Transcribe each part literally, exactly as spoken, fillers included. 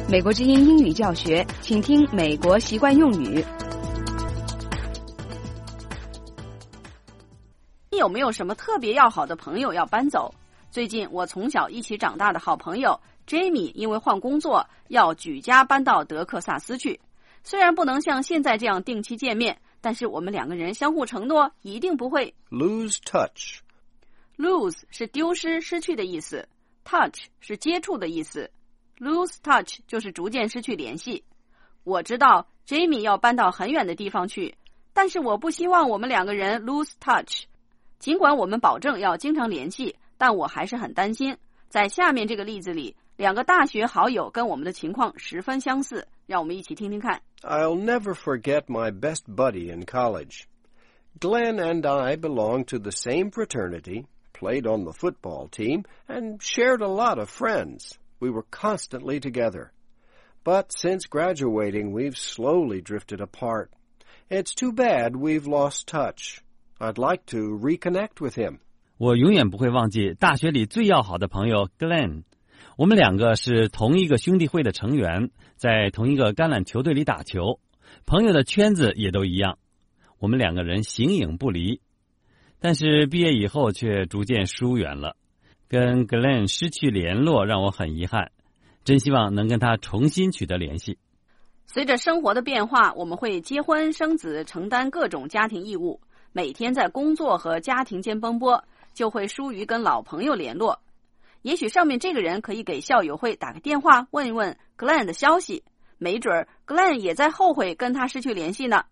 美国之音英语教学，请听美国习惯用语。 你有没有什么特别要好的朋友要搬走？最近我从小一起长大的好朋友 Jamie 因为换工作要举家搬到德克萨斯去。虽然不能像现在这样定期见面，但是我们两个人相互承诺一定不会 lose touch。 Lose 是丢失失去的意思， touch 是接触的意思， lose touch 就是逐渐失去联系。我知道 Jamie 要搬到很远的地方去，但是我不希望我们两个人 lose touch。尽管我们保证要经常联系，但我还是很担心。在下面这个例子里，两个大学好友跟我们的情况十分相似，让我们一起听听看。 I'll never forget my best buddy in college. Glenn and I belonged to the same fraternity, played on the football team, and shared a lot of friends. We were constantly together. But since graduating, we've slowly drifted apart. It's too bad we've lost touch.I'd like to reconnect with him. 我永远不会忘记大学里最要好的朋友 Glenn。 我们两个是同一个兄弟会的成员，在同一个橄榄球队里打球，朋友的圈子也都一样。我们两个人形影不离，但是毕业以后却逐渐疏远了。跟 Glenn 失去联络让我很遗憾，真希望能跟他重新取得联系。 随着生活的变化，我们会结婚生子，承担各种家庭义务，每天在工作和家庭间奔波，就会疏于跟老朋友联络。也许上面这个人可以给校友会打个电话，问一问 Glenn 的消息，没准 Glenn 也在后悔跟他失去联系呢。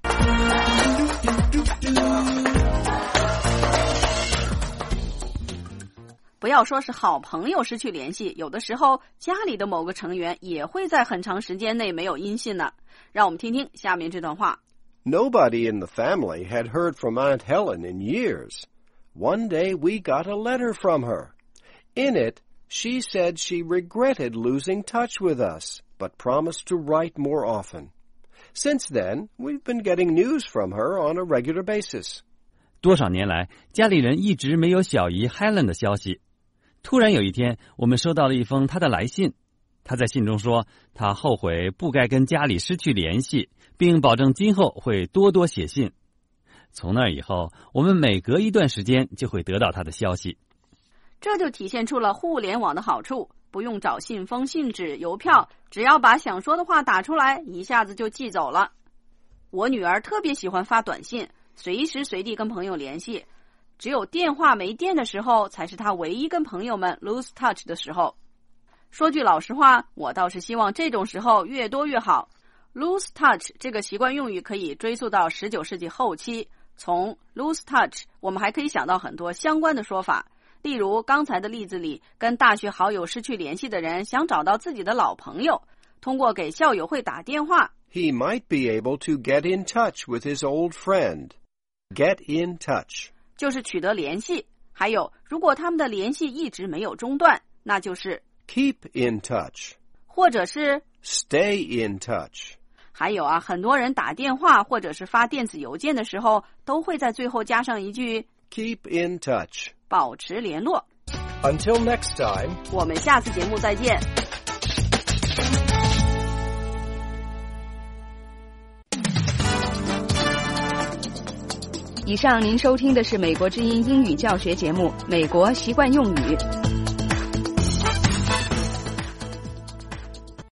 不要说是好朋友失去联系，有的时候家里的某个成员也会在很长时间内没有音信呢。让我们听听下面这段话。 Nobody in the family had heard from Aunt Helen in years. One day we got a letter from her. In it, she said she regretted losing touch with us, but promised to write more often. Since then, we've been getting news from her on a regular basis. 多少年来，家里人一直没有小姨 Helen 的消息。突然有一天，我们收到了一封她的来信。她在信中说，她后悔不该跟家里失去联系，并保证今后会多多写信。从那以后，我们每隔一段时间就会得到她的消息。 这就体现出了互联网的好处，不用找信封、信纸、邮票，只要把想说的话打出来，一下子就寄走了。我女儿特别喜欢发短信，随时随地跟朋友联系，只有电话没电的时候，才是她唯一跟朋友们 lose touch 的时候。说句老实话，我倒是希望这种时候越多越好。lose touch 这个习惯用语可以追溯到十九世纪后期，从 lose touch 我们还可以想到很多相关的说法，例如刚才的例子里，跟大学好友失去联系的人想找到自己的老朋友，通过给校友会打电话。 He might be able to get in touch with his old friend. Get in touch 就是取得联系，还有如果他们的联系一直没有中断，那就是 keep in touch 或者是 stay in touch。 还有啊，很多人打电话或者是发电子邮件的时候，都会在最后加上一句 keep in touch， 保持联络。 Until next time， 我们下次节目再见。 以上您收听的是美国之音英语教学节目《美国习惯用语》。